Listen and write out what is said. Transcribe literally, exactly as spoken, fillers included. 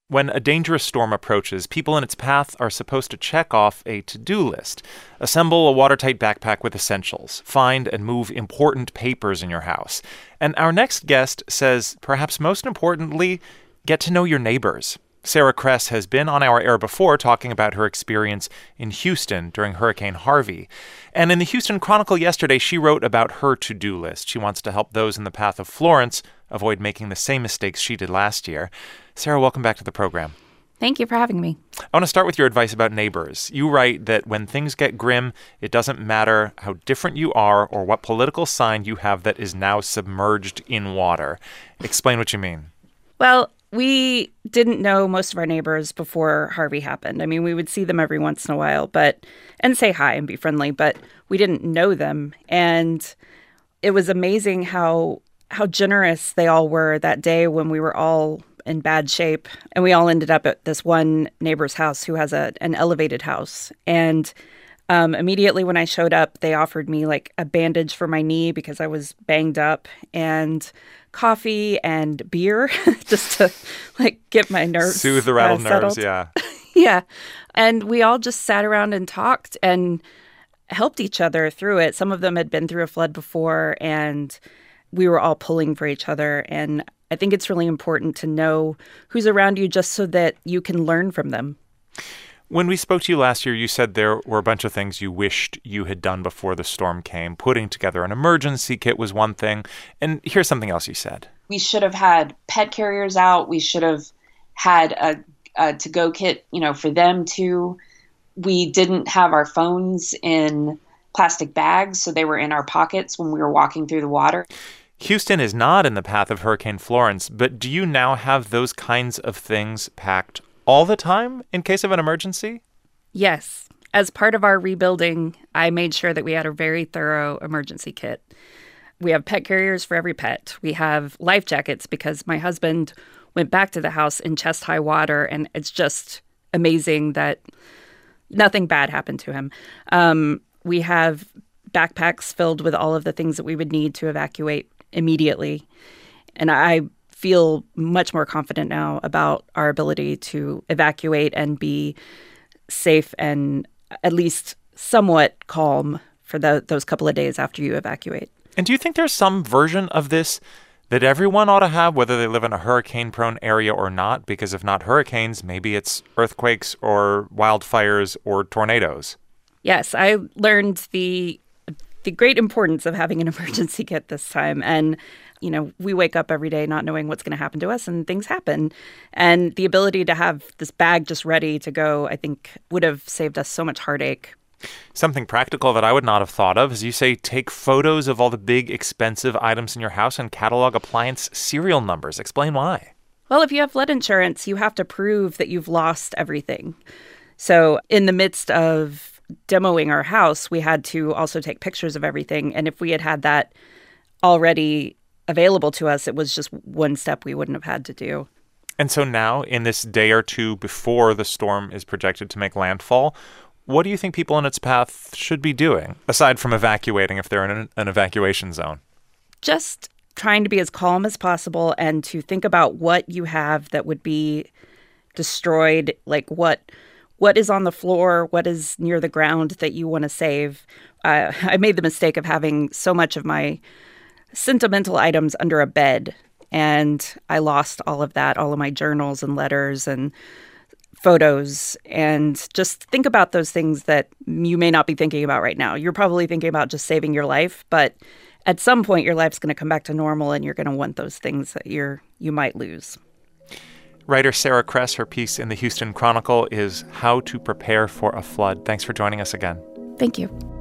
When a dangerous storm approaches, people in its path are supposed to check off a to-do list. Assemble a watertight backpack with essentials. Find and move important papers in your house. And our next guest says, perhaps most importantly, get to know your neighbors. Sarah Kress has been on our air before talking about her experience in Houston during Hurricane Harvey. And in the Houston Chronicle yesterday, she wrote about her to-do list. She wants to help those in the path of Florence avoid making the same mistakes she did last year. Sarah, welcome back to the program. Thank you for having me. I want to start with your advice about neighbors. You write that when things get grim, it doesn't matter how different you are or what political sign you have that is now submerged in water. Explain what you mean. Well, we didn't know most of our neighbors before Harvey happened. I mean, we would see them every once in a while, but and say hi and be friendly, but we didn't know them. And it was amazing how how generous they all were that day when we were all in bad shape. And we all ended up at this one neighbor's house who has a an elevated house. And um, immediately when I showed up, they offered me like a bandage for my knee because I was banged up, and coffee and beer just to like get my nerves soothe the rattled uh, nerves. Yeah. Yeah. And we all just sat around and talked and helped each other through it. Some of them had been through a flood before, and we were all pulling for each other. And I think it's really important to know who's around you just so that you can learn from them. When we spoke to you last year, you said there were a bunch of things you wished you had done before the storm came. Putting together an emergency kit was one thing. And here's something else you said. We should have had pet carriers out. We should have had a, a to-go kit, you know, for them too. We didn't have our phones in plastic bags, so they were in our pockets when we were walking through the water. Houston is not in the path of Hurricane Florence, but do you now have those kinds of things packed all the time in case of an emergency? Yes. As part of our rebuilding, I made sure that we had a very thorough emergency kit. We have pet carriers for every pet. We have life jackets because my husband went back to the house in chest-high water, and it's just amazing that nothing bad happened to him. Um, we have backpacks filled with all of the things that we would need to evacuate immediately. And I feel much more confident now about our ability to evacuate and be safe and at least somewhat calm for the, those couple of days after you evacuate. And do you think there's some version of this that everyone ought to have, whether they live in a hurricane-prone area or not? Because if not hurricanes, maybe it's earthquakes or wildfires or tornadoes. Yes, I learned the the great importance of having an emergency kit this time. And you know, we wake up every day not knowing what's going to happen to us, and things happen. And the ability to have this bag just ready to go, I think, would have saved us so much heartache. Something practical that I would not have thought of is you say take photos of all the big, expensive items in your house and catalog appliance serial numbers. Explain why. Well, if you have flood insurance, you have to prove that you've lost everything. So in the midst of demoing our house, we had to also take pictures of everything. And if we had had that already available to us, it was just one step we wouldn't have had to do. And so now, in this day or two before the storm is projected to make landfall, what do you think people in its path should be doing, aside from evacuating if they're in an, an evacuation zone? Just trying to be as calm as possible and to think about what you have that would be destroyed, like what what is on the floor, what is near the ground that you want to save. Uh, I made the mistake of having so much of my sentimental items under a bed, and I lost all of that, all of my journals and letters and photos. And just think about those things that you may not be thinking about right now. You're probably thinking about just saving your life, but at some point your life's going to come back to normal, and you're going to want those things that you're you might lose. Writer Sarah Kress, her piece in the Houston Chronicle is How to Prepare for a Flood. Thanks for joining us again. Thank you.